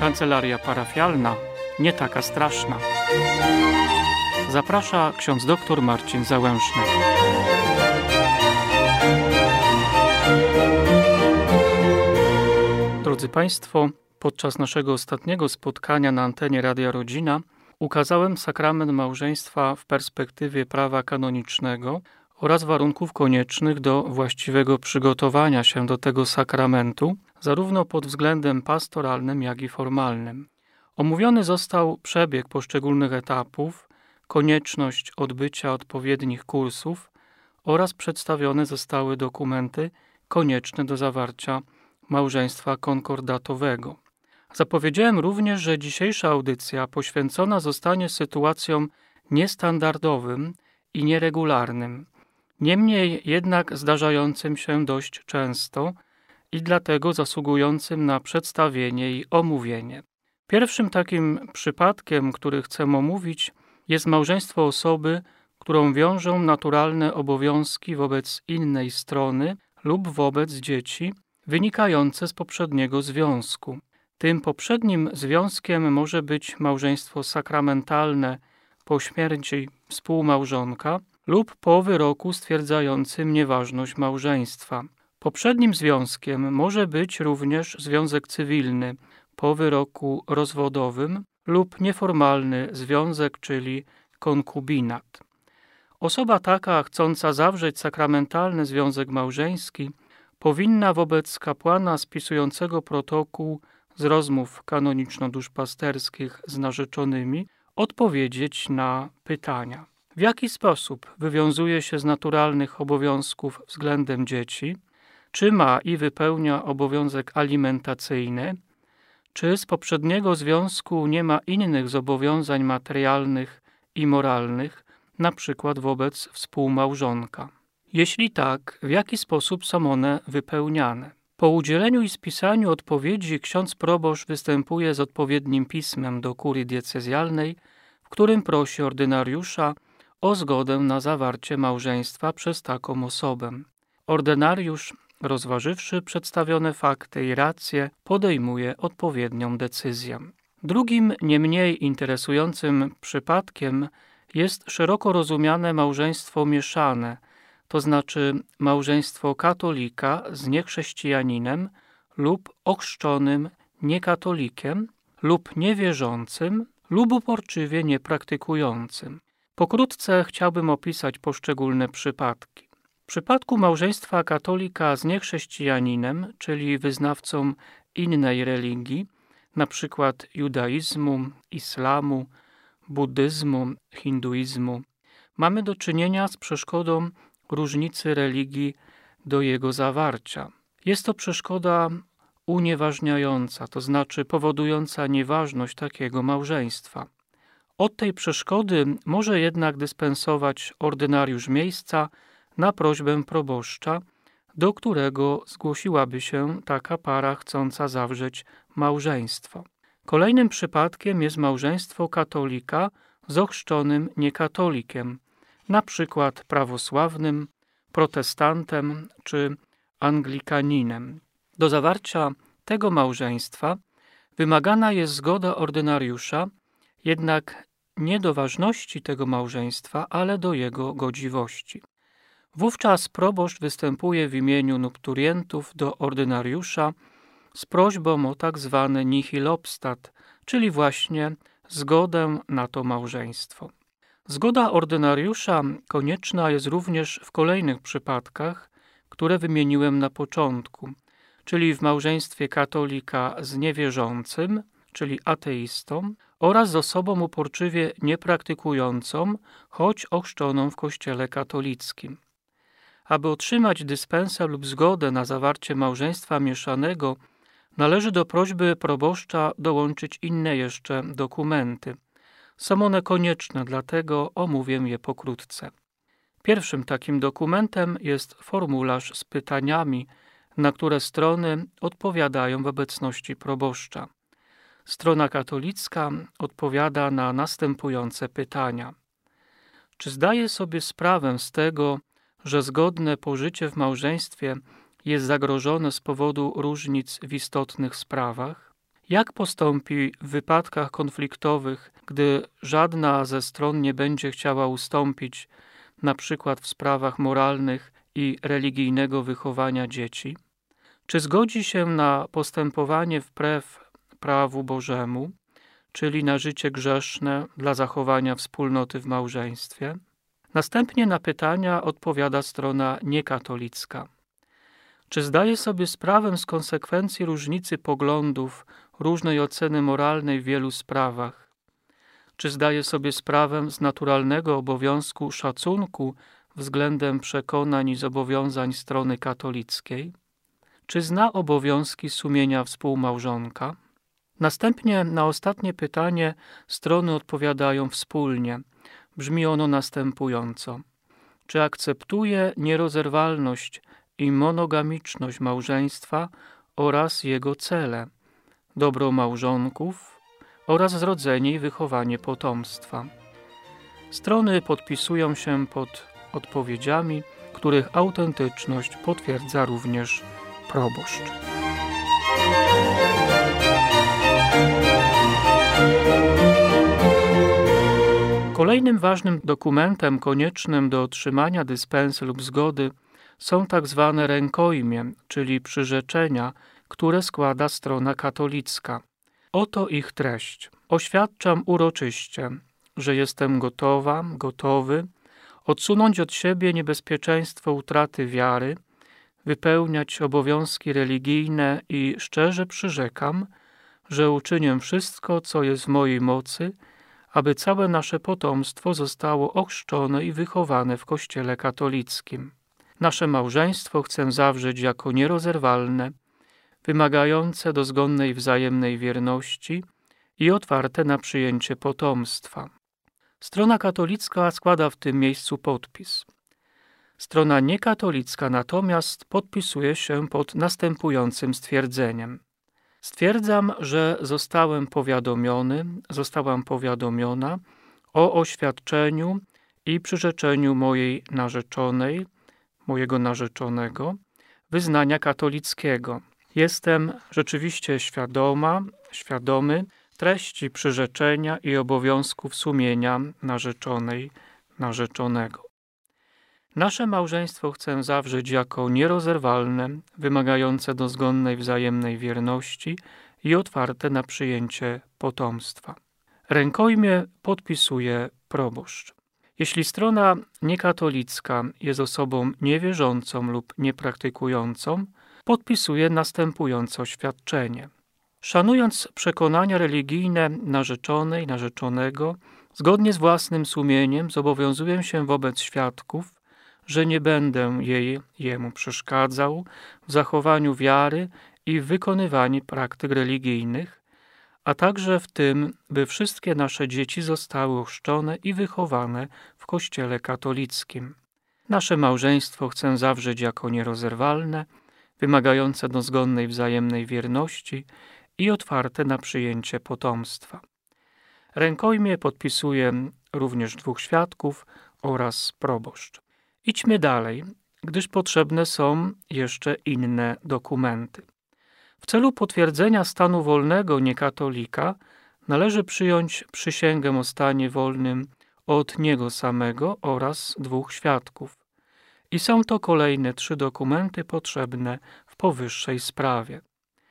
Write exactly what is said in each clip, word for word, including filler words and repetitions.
Kancelaria parafialna nie taka straszna. Zaprasza ksiądz doktor Marcin Załężny. Drodzy Państwo, podczas naszego ostatniego spotkania na antenie Radia Rodzina ukazałem sakrament małżeństwa w perspektywie prawa kanonicznego oraz warunków koniecznych do właściwego przygotowania się do tego sakramentu, zarówno pod względem pastoralnym, jak i formalnym. Omówiony został przebieg poszczególnych etapów, konieczność odbycia odpowiednich kursów oraz przedstawione zostały dokumenty konieczne do zawarcia małżeństwa konkordatowego. Zapowiedziałem również, że dzisiejsza audycja poświęcona zostanie sytuacjom niestandardowym i nieregularnym, niemniej jednak zdarzającym się dość często i dlatego zasługującym na przedstawienie i omówienie. Pierwszym takim przypadkiem, który chcę omówić, jest małżeństwo osoby, którą wiążą naturalne obowiązki wobec innej strony lub wobec dzieci, wynikające z poprzedniego związku. Tym poprzednim związkiem może być małżeństwo sakramentalne po śmierci współmałżonka lub po wyroku stwierdzającym nieważność małżeństwa. Poprzednim związkiem może być również związek cywilny po wyroku rozwodowym lub nieformalny związek, czyli konkubinat. Osoba taka, chcąca zawrzeć sakramentalny związek małżeński, powinna wobec kapłana spisującego protokół z rozmów kanoniczno-duszpasterskich z narzeczonymi odpowiedzieć na pytania. W jaki sposób wywiązuje się z naturalnych obowiązków względem dzieci? Czy ma i wypełnia obowiązek alimentacyjny? Czy z poprzedniego związku nie ma innych zobowiązań materialnych i moralnych, na przykład wobec współmałżonka? Jeśli tak, w jaki sposób są one wypełniane? Po udzieleniu i spisaniu odpowiedzi ksiądz proboszcz występuje z odpowiednim pismem do kurii diecezjalnej, w którym prosi ordynariusza o zgodę na zawarcie małżeństwa przez taką osobę. Ordynariusz, rozważywszy przedstawione fakty i racje, podejmuje odpowiednią decyzję. Drugim, nie mniej interesującym przypadkiem jest szeroko rozumiane małżeństwo mieszane, to znaczy małżeństwo katolika z niechrześcijaninem lub ochrzczonym niekatolikiem lub niewierzącym lub uporczywie niepraktykującym. Pokrótce chciałbym opisać poszczególne przypadki. W przypadku małżeństwa katolika z niechrześcijaninem, czyli wyznawcą innej religii, np. judaizmu, islamu, buddyzmu, hinduizmu, mamy do czynienia z przeszkodą różnicy religii do jego zawarcia. Jest to przeszkoda unieważniająca, to znaczy powodująca nieważność takiego małżeństwa. Od tej przeszkody może jednak dyspensować ordynariusz miejsca na prośbę proboszcza, do którego zgłosiłaby się taka para chcąca zawrzeć małżeństwo. Kolejnym przypadkiem jest małżeństwo katolika z ochrzczonym niekatolikiem, na przykład prawosławnym, protestantem czy anglikaninem. Do zawarcia tego małżeństwa wymagana jest zgoda ordynariusza, jednak nie do ważności tego małżeństwa, ale do jego godziwości. Wówczas proboszcz występuje w imieniu nupturientów do ordynariusza z prośbą o tak zwany nihil obstat, czyli właśnie zgodę na to małżeństwo. Zgoda ordynariusza konieczna jest również w kolejnych przypadkach, które wymieniłem na początku, czyli w małżeństwie katolika z niewierzącym, czyli ateistą, oraz z osobą uporczywie niepraktykującą, choć ochrzczoną w kościele katolickim. Aby otrzymać dyspensę lub zgodę na zawarcie małżeństwa mieszanego, należy do prośby proboszcza dołączyć inne jeszcze dokumenty. Są one konieczne, dlatego omówię je pokrótce. Pierwszym takim dokumentem jest formularz z pytaniami, na które strony odpowiadają w obecności proboszcza. Strona katolicka odpowiada na następujące pytania. Czy zdaje sobie sprawę z tego, że zgodne pożycie w małżeństwie jest zagrożone z powodu różnic w istotnych sprawach? Jak postąpi w wypadkach konfliktowych, gdy żadna ze stron nie będzie chciała ustąpić, na przykład w sprawach moralnych i religijnego wychowania dzieci? Czy zgodzi się na postępowanie wbrew prawu Bożemu, czyli na życie grzeszne dla zachowania wspólnoty w małżeństwie? Następnie na pytania odpowiada strona niekatolicka. Czy zdaje sobie sprawę z konsekwencji różnicy poglądów, różnej oceny moralnej w wielu sprawach? Czy zdaje sobie sprawę z naturalnego obowiązku szacunku względem przekonań i zobowiązań strony katolickiej? Czy zna obowiązki sumienia współmałżonka? Następnie na ostatnie pytanie strony odpowiadają wspólnie. Brzmi ono następująco. Czy akceptuje nierozerwalność i monogamiczność małżeństwa oraz jego cele, dobro małżonków oraz zrodzenie i wychowanie potomstwa? Strony podpisują się pod odpowiedziami, których autentyczność potwierdza również proboszcz. Kolejnym ważnym dokumentem koniecznym do otrzymania dyspensy lub zgody są tak zwane rękojmie, czyli przyrzeczenia, które składa strona katolicka. Oto ich treść. Oświadczam uroczyście, że jestem gotowa, gotowy odsunąć od siebie niebezpieczeństwo utraty wiary, wypełniać obowiązki religijne i szczerze przyrzekam, że uczynię wszystko, co jest w mojej mocy, aby całe nasze potomstwo zostało ochrzczone i wychowane w Kościele katolickim. Nasze małżeństwo chcę zawrzeć jako nierozerwalne, wymagające dozgonnej wzajemnej wierności i otwarte na przyjęcie potomstwa. Strona katolicka składa w tym miejscu podpis. Strona niekatolicka natomiast podpisuje się pod następującym stwierdzeniem. Stwierdzam, że zostałem powiadomiony, zostałam powiadomiona o oświadczeniu i przyrzeczeniu mojej narzeczonej, mojego narzeczonego, wyznania katolickiego. Jestem rzeczywiście świadoma, świadomy treści przyrzeczenia i obowiązków sumienia narzeczonej, narzeczonego. Nasze małżeństwo chcę zawrzeć jako nierozerwalne, wymagające dozgonnej wzajemnej wierności i otwarte na przyjęcie potomstwa. Rękojmie podpisuje proboszcz. Jeśli strona niekatolicka jest osobą niewierzącą lub niepraktykującą, podpisuje następujące oświadczenie. Szanując przekonania religijne narzeczonej, narzeczonego, zgodnie z własnym sumieniem zobowiązuję się wobec świadków, że nie będę jej, jemu przeszkadzał w zachowaniu wiary i w wykonywaniu praktyk religijnych, a także w tym, by wszystkie nasze dzieci zostały ochrzczone i wychowane w Kościele katolickim. Nasze małżeństwo chcę zawrzeć jako nierozerwalne, wymagające dozgonnej wzajemnej wierności i otwarte na przyjęcie potomstwa. Rękojmie podpisuje również dwóch świadków oraz proboszcz. Idźmy dalej, gdyż potrzebne są jeszcze inne dokumenty. W celu potwierdzenia stanu wolnego niekatolika należy przyjąć przysięgę o stanie wolnym od niego samego oraz dwóch świadków. I są to kolejne trzy dokumenty potrzebne w powyższej sprawie.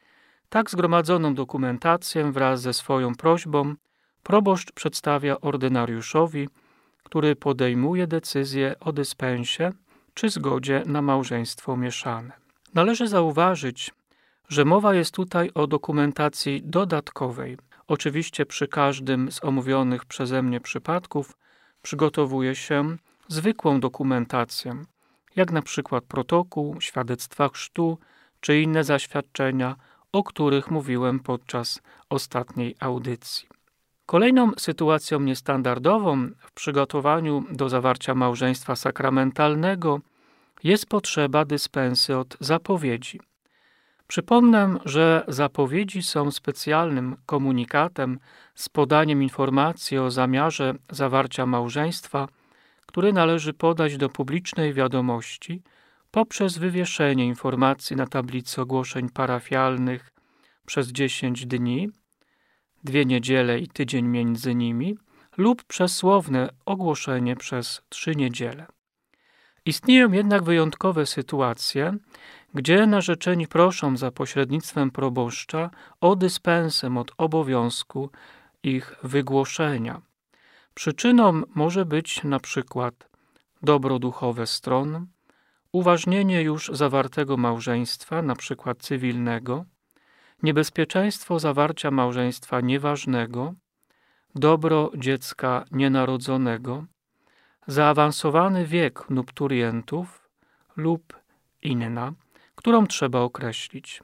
Tak zgromadzoną dokumentację wraz ze swoją prośbą proboszcz przedstawia ordynariuszowi, który podejmuje decyzję o dyspensie czy zgodzie na małżeństwo mieszane. Należy zauważyć, że mowa jest tutaj o dokumentacji dodatkowej. Oczywiście przy każdym z omówionych przeze mnie przypadków przygotowuje się zwykłą dokumentację, jak na przykład protokół, świadectwa chrztu czy inne zaświadczenia, o których mówiłem podczas ostatniej audycji. Kolejną sytuacją niestandardową w przygotowaniu do zawarcia małżeństwa sakramentalnego jest potrzeba dyspensy od zapowiedzi. Przypomnę, że zapowiedzi są specjalnym komunikatem z podaniem informacji o zamiarze zawarcia małżeństwa, który należy podać do publicznej wiadomości poprzez wywieszenie informacji na tablicy ogłoszeń parafialnych, przez dziesięć dni, dwie niedziele i tydzień między nimi, lub przez słowne ogłoszenie przez trzy niedziele. Istnieją jednak wyjątkowe sytuacje, gdzie narzeczeni proszą za pośrednictwem proboszcza o dyspensę od obowiązku ich wygłoszenia. Przyczyną może być na przykład dobro duchowe stron, uważnienie już zawartego małżeństwa, na przykład cywilnego, niebezpieczeństwo zawarcia małżeństwa nieważnego, dobro dziecka nienarodzonego, zaawansowany wiek nupturientów lub inna, którą trzeba określić.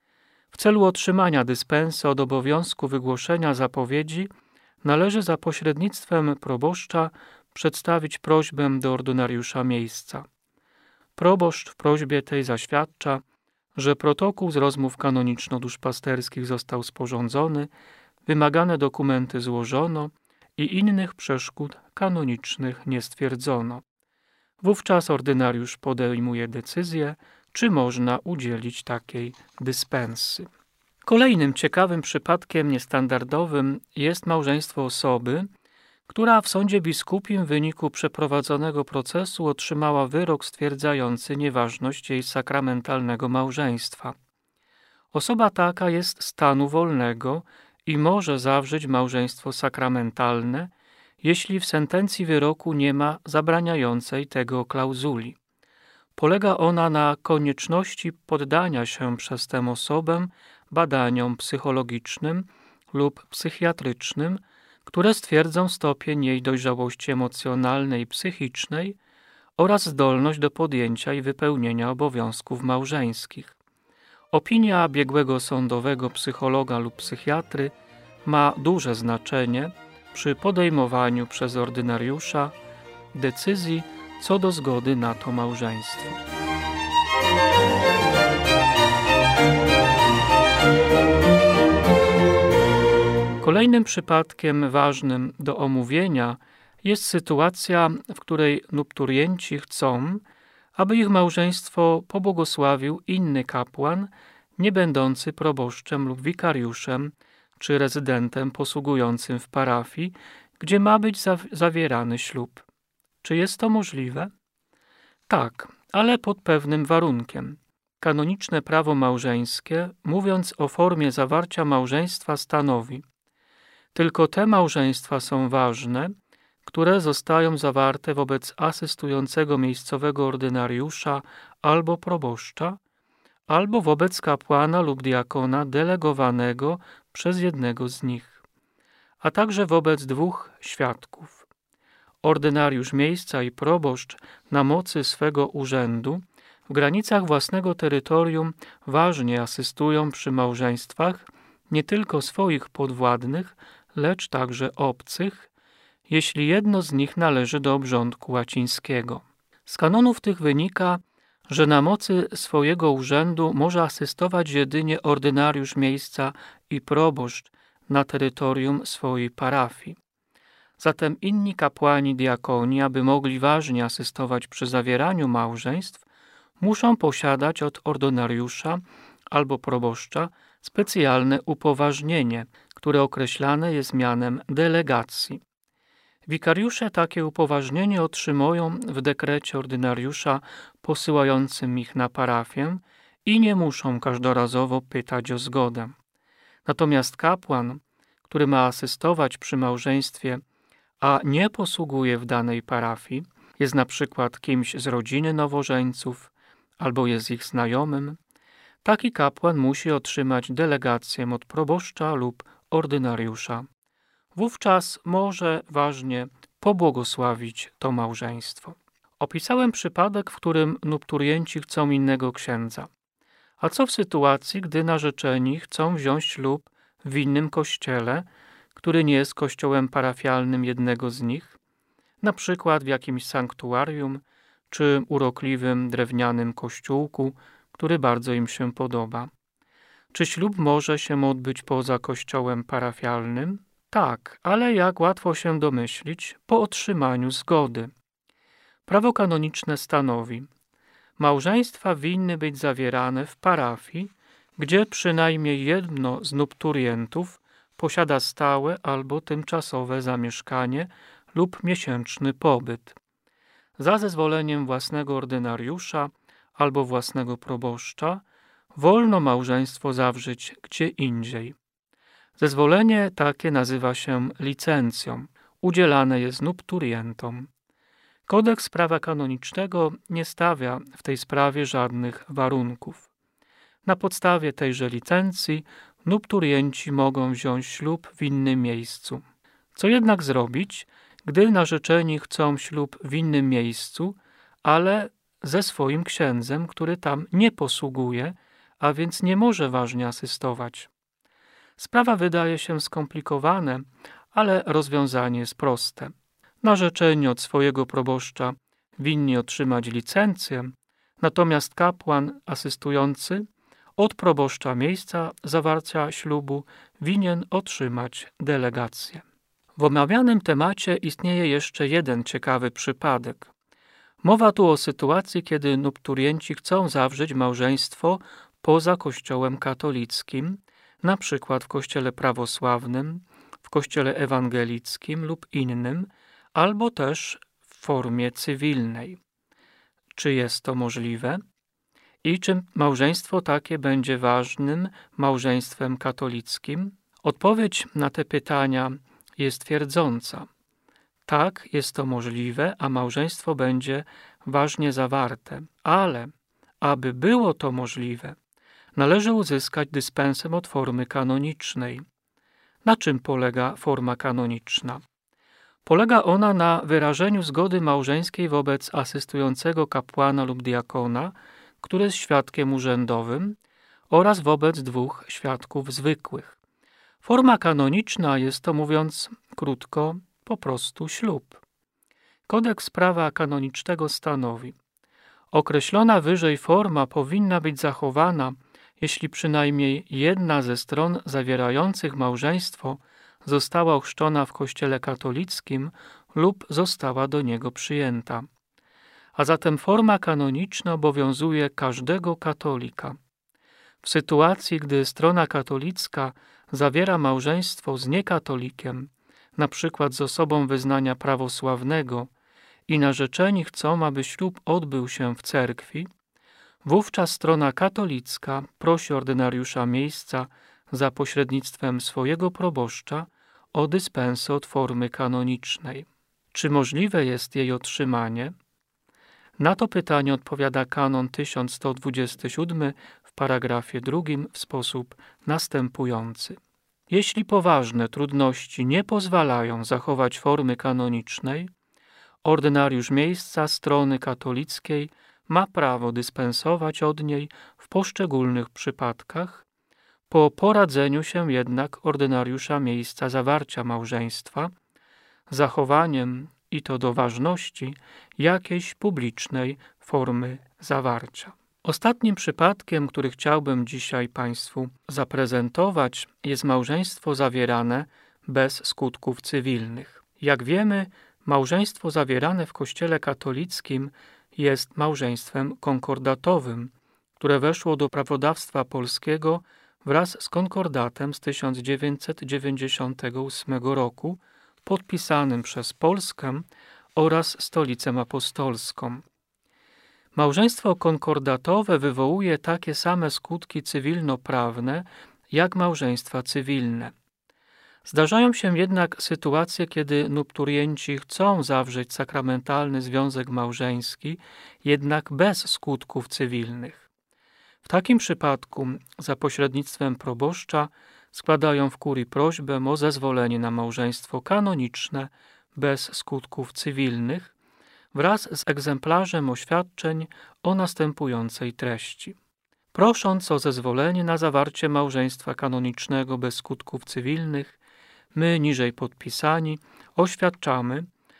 W celu otrzymania dyspensy od obowiązku wygłoszenia zapowiedzi należy za pośrednictwem proboszcza przedstawić prośbę do ordynariusza miejsca. Proboszcz w prośbie tej zaświadcza, że protokół z rozmów kanoniczno-duszpasterskich został sporządzony, wymagane dokumenty złożono i innych przeszkód kanonicznych nie stwierdzono. Wówczas ordynariusz podejmuje decyzję, czy można udzielić takiej dyspensy. Kolejnym ciekawym przypadkiem niestandardowym jest małżeństwo osoby, która w sądzie biskupim w wyniku przeprowadzonego procesu otrzymała wyrok stwierdzający nieważność jej sakramentalnego małżeństwa. Osoba taka jest stanu wolnego i może zawrzeć małżeństwo sakramentalne, jeśli w sentencji wyroku nie ma zabraniającej tego klauzuli. Polega ona na konieczności poddania się przez tę osobę badaniom psychologicznym lub psychiatrycznym, które stwierdzą stopień jej dojrzałości emocjonalnej i psychicznej oraz zdolność do podjęcia i wypełnienia obowiązków małżeńskich. Opinia biegłego sądowego psychologa lub psychiatry ma duże znaczenie przy podejmowaniu przez ordynariusza decyzji co do zgody na to małżeństwo. Kolejnym przypadkiem ważnym do omówienia jest sytuacja, w której nupturienci chcą, aby ich małżeństwo pobłogosławił inny kapłan, nie będący proboszczem lub wikariuszem, czy rezydentem posługującym w parafii, gdzie ma być zawierany ślub. Czy jest to możliwe? Tak, ale pod pewnym warunkiem. Kanoniczne prawo małżeńskie, mówiąc o formie zawarcia małżeństwa, stanowi: tylko te małżeństwa są ważne, które zostają zawarte wobec asystującego miejscowego ordynariusza albo proboszcza, albo wobec kapłana lub diakona delegowanego przez jednego z nich, a także wobec dwóch świadków. Ordynariusz miejsca i proboszcz na mocy swego urzędu w granicach własnego terytorium ważnie asystują przy małżeństwach nie tylko swoich podwładnych, lecz także obcych, jeśli jedno z nich należy do obrządku łacińskiego. Z kanonów tych wynika, że na mocy swojego urzędu może asystować jedynie ordynariusz miejsca i proboszcz na terytorium swojej parafii. Zatem inni kapłani diakoni, aby mogli ważnie asystować przy zawieraniu małżeństw, muszą posiadać od ordynariusza albo proboszcza specjalne upoważnienie, które określane jest mianem delegacji. Wikariusze takie upoważnienie otrzymują w dekrecie ordynariusza posyłającym ich na parafię i nie muszą każdorazowo pytać o zgodę. Natomiast kapłan, który ma asystować przy małżeństwie, a nie posługuje w danej parafii, jest na przykład kimś z rodziny nowożeńców albo jest ich znajomym, taki kapłan musi otrzymać delegację od proboszcza lub ordynariusza. Wówczas może ważnie pobłogosławić to małżeństwo. Opisałem przypadek, w którym nupturienci chcą innego księdza. A co w sytuacji, gdy narzeczeni chcą wziąć ślub w innym kościele, który nie jest kościołem parafialnym jednego z nich, na przykład w jakimś sanktuarium czy urokliwym drewnianym kościółku, który bardzo im się podoba? Czy ślub może się odbyć poza kościołem parafialnym? Tak, ale jak łatwo się domyślić, po otrzymaniu zgody. Prawo kanoniczne stanowi: małżeństwa winny być zawierane w parafii, gdzie przynajmniej jedno z nupturientów posiada stałe albo tymczasowe zamieszkanie lub miesięczny pobyt. Za zezwoleniem własnego ordynariusza albo własnego proboszcza wolno małżeństwo zawrzeć gdzie indziej. Zezwolenie takie nazywa się licencją. Udzielane jest nupturientom. Kodeks prawa kanonicznego nie stawia w tej sprawie żadnych warunków. Na podstawie tejże licencji nupturienci mogą wziąć ślub w innym miejscu. Co jednak zrobić, gdy narzeczeni chcą ślub w innym miejscu, ale ze swoim księdzem, który tam nie posługuje, a więc nie może ważnie asystować? Sprawa wydaje się skomplikowana, ale rozwiązanie jest proste. Narzeczeni od swojego proboszcza winni otrzymać licencję, natomiast kapłan asystujący od proboszcza miejsca zawarcia ślubu winien otrzymać delegację. W omawianym temacie istnieje jeszcze jeden ciekawy przypadek. Mowa tu o sytuacji, kiedy nupturienci chcą zawrzeć małżeństwo poza Kościołem katolickim, na przykład w Kościele prawosławnym, w Kościele ewangelickim lub innym, albo też w formie cywilnej. Czy jest to możliwe? I czy małżeństwo takie będzie ważnym małżeństwem katolickim? Odpowiedź na te pytania jest twierdząca. Tak, jest to możliwe, a małżeństwo będzie ważnie zawarte, ale aby było to możliwe, należy uzyskać dyspensę od formy kanonicznej. Na czym polega forma kanoniczna? Polega ona na wyrażeniu zgody małżeńskiej wobec asystującego kapłana lub diakona, który jest świadkiem urzędowym, oraz wobec dwóch świadków zwykłych. Forma kanoniczna jest to, mówiąc krótko, po prostu ślub. Kodeks prawa kanonicznego stanowi: określona wyżej forma powinna być zachowana, jeśli przynajmniej jedna ze stron zawierających małżeństwo została ochrzczona w Kościele katolickim lub została do niego przyjęta. A zatem forma kanoniczna obowiązuje każdego katolika. W sytuacji, gdy strona katolicka zawiera małżeństwo z niekatolikiem, na przykład z osobą wyznania prawosławnego, i narzeczeni chcą, aby ślub odbył się w cerkwi, wówczas strona katolicka prosi ordynariusza miejsca za pośrednictwem swojego proboszcza o dyspensę od formy kanonicznej. Czy możliwe jest jej otrzymanie? Na to pytanie odpowiada kanon tysiąc sto dwudziesty siódmy w paragrafie drugim w sposób następujący. Jeśli poważne trudności nie pozwalają zachować formy kanonicznej, ordynariusz miejsca strony katolickiej ma prawo dyspensować od niej w poszczególnych przypadkach, po poradzeniu się jednak ordynariusza miejsca zawarcia małżeństwa, zachowaniem, i to do ważności, jakiejś publicznej formy zawarcia. Ostatnim przypadkiem, który chciałbym dzisiaj Państwu zaprezentować, jest małżeństwo zawierane bez skutków cywilnych. Jak wiemy, małżeństwo zawierane w Kościele katolickim jest małżeństwem konkordatowym, które weszło do prawodawstwa polskiego wraz z konkordatem z tysiąc dziewięćset dziewięćdziesiątego ósmego roku, podpisanym przez Polskę oraz Stolicę Apostolską. Małżeństwo konkordatowe wywołuje takie same skutki cywilnoprawne jak małżeństwa cywilne. Zdarzają się jednak sytuacje, kiedy nupturienci chcą zawrzeć sakramentalny związek małżeński, jednak bez skutków cywilnych. W takim przypadku za pośrednictwem proboszcza składają w kurii prośbę o zezwolenie na małżeństwo kanoniczne bez skutków cywilnych wraz z egzemplarzem oświadczeń o następującej treści. Prosząc o zezwolenie na zawarcie małżeństwa kanonicznego bez skutków cywilnych, my, niżej podpisani, oświadczamy,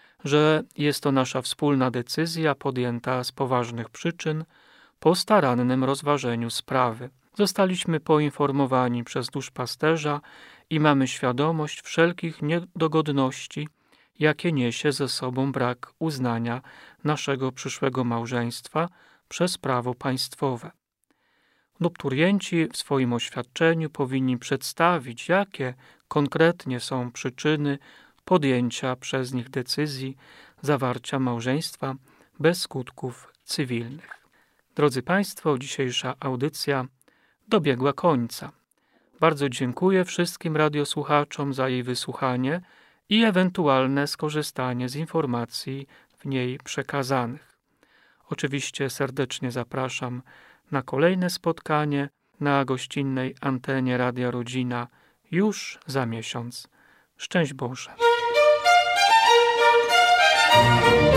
że jest to nasza wspólna decyzja podjęta z poważnych przyczyn po starannym rozważeniu sprawy. Zostaliśmy poinformowani przez duszpasterza i mamy świadomość wszelkich niedogodności, jakie niesie ze sobą brak uznania naszego przyszłego małżeństwa przez prawo państwowe. Nupturienci w swoim oświadczeniu powinni przedstawić, jakie konkretnie są przyczyny podjęcia przez nich decyzji zawarcia małżeństwa bez skutków cywilnych. Drodzy Państwo, dzisiejsza audycja dobiegła końca. Bardzo dziękuję wszystkim radiosłuchaczom za jej wysłuchanie i ewentualne skorzystanie z informacji w niej przekazanych. Oczywiście serdecznie zapraszam na kolejne spotkanie na gościnnej antenie Radia Rodzina już za miesiąc. Szczęść Boże.